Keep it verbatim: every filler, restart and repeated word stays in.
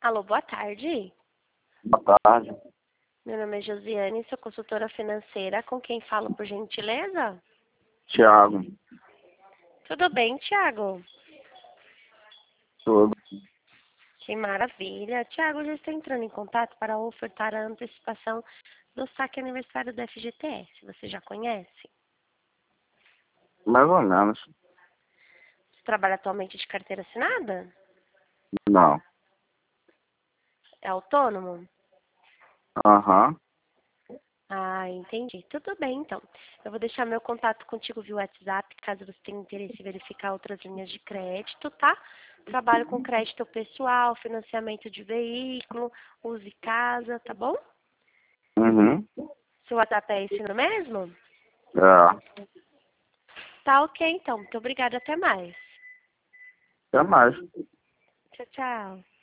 Alô, boa tarde. Boa tarde. Meu nome é Josiane, sou consultora financeira. Com quem falo, por gentileza? Tiago. Tudo bem, Tiago? Tudo. Que maravilha. Tiago, já estou entrando em contato para ofertar a antecipação do saque aniversário da F G T S. Você já conhece? Mais ou menos. Você trabalha atualmente de carteira assinada? Não. É autônomo? Aham. Ah, entendi. Tudo bem, então. Eu vou deixar meu contato contigo via WhatsApp, caso você tenha interesse em verificar outras linhas de crédito, tá? Trabalho com crédito pessoal, financiamento de veículo, use casa, tá bom? Uhum. Seu WhatsApp é esse mesmo? É. Tá ok, então. Muito obrigada. Até mais. Até mais. Tchau, tchau.